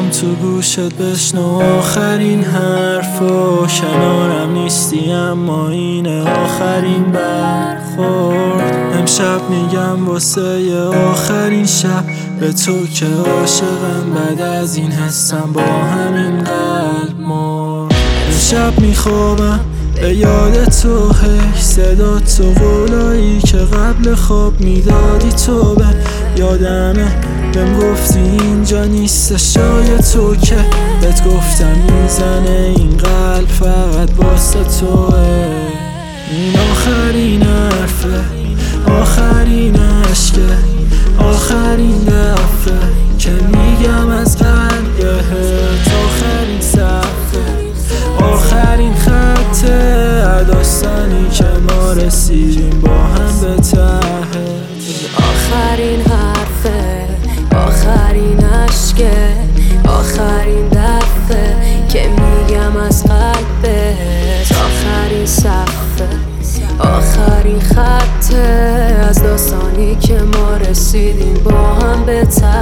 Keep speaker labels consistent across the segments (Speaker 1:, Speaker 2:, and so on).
Speaker 1: میخوام تو گوشت بشنو آخرین حرفو. کنارم نیستی اما اینه آخرین برخورد. امشب میگم واسه آخرین شب به تو که عاشقم، بعد از این حسم با همین قلب مرد. امشب میخوابم به یاد تو، هی صدا تو، قولایی که قبل خواب میدادی تو به یادمه. بهم گفتی اینجا نیست شای تو، که بهت گفتم میزنه این قلب فقط واسه توه. این آخرین حرفه، آخرین عشقه، آخرین دفعه که میگم از قلبت. آخرین صفحه، آخرین خطه داستانی که ما رسیدیم با هم به ته.
Speaker 2: آخرین حرفه، آخرین عشقه، آخرین دفعه که میگم از قلبت. آخرین صفحه، آخرین خطه از داستانی که ما رسیدیم با هم به ته.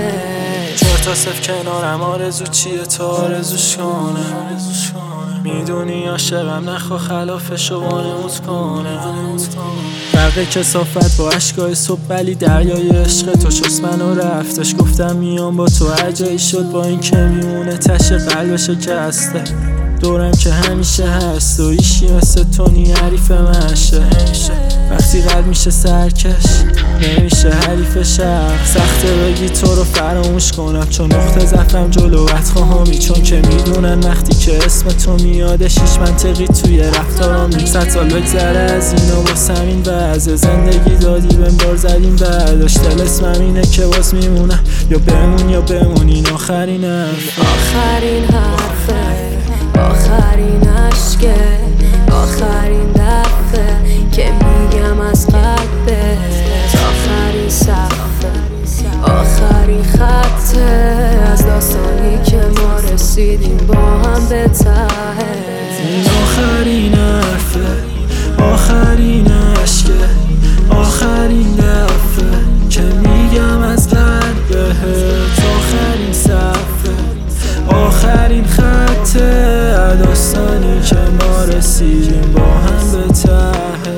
Speaker 1: 4 تا 0 کنارم، آرزو چیه تو آرزوش کنم. میدونی عاشقم، نخوا خلافشو وانمود کنه. برق کثافت با عشقای صبح ولی دریای عشق تو شست منو رفتش. گفتم میام با تو، هر جایی شد با این که میمونه تش قلبش شکسته. دورم که همیشه هست و ایشی مثل تو نی حریف منشه. وقتی قلب میشه سرکش نمیشه حریف شهر. سخته بگی تو رو فراموش کنم، چون نقطه ضعفم جلوت خواهمی. چون که میدونن وقتی که اسم تو میادش هیچ منطقی توی رفتارم نیست. 100 سال بگذره از اینو با همین وضع زندگی دادی بهم بار زدیم بعدش. دل اسمم اینه که باز میمونم، یا بمون یا بمون. این آخرین حرف،
Speaker 2: آخرین حرفه، آخرین عشقه، آخرین دفعه که میگم از قلبت. آخرین صفحه، آخرین خطه از داستانی که ما رسیدیم با هم به ته.
Speaker 1: این آخرین حرفه، آخرین عشقه، آخرین دفعه که میگم از قلبت. آخرین صفحه، آخرین خطه داستانی که ما رسیدیم با هم به ته.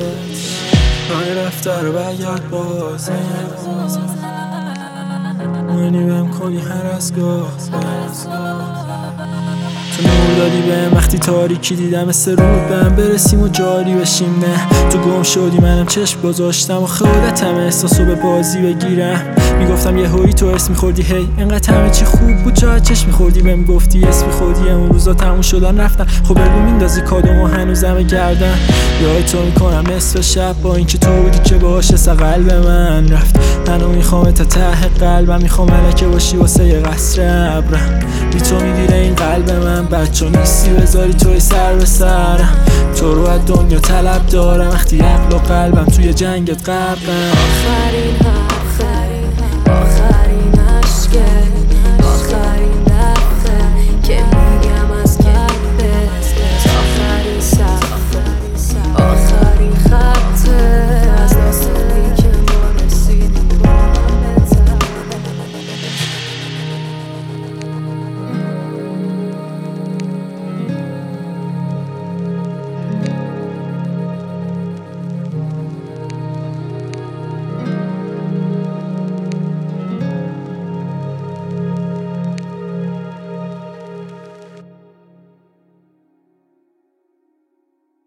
Speaker 1: راه رفته رو بگرد باز، منی بهم کنی هر از گاه. تو نور دادی بهم وقتی تاریکی دیدم، مثل رود بهم برسیم و جاری بشیم. نه تو گم شدی منم چشم گذاشتم و خودتم احساسو به بازی بگیرم. میگفتم یه هویی تو اسم میخوردی، هی انقدر همه چی خوب بود جا چشم میخوردی. بهم گفتی اسمی خودی، اون روزا تموم شدن رفتن. خب بگو میندازی کادومو هنوزم گردن. یاد تو میکنم نصف شب با اینکه تو بودی که باشه سا قلب من رفت. منو میخوام تا ته قلبم، میخوام ملکه باشی واسه یه قصر ابرم. بی تو میگیره این قلب من، بچه نیستی بذاری توی سر به سرم. تو رو از دنیا طلب دارم وقتی عقل و قلبم توی جنگت غرقم.
Speaker 2: آخرین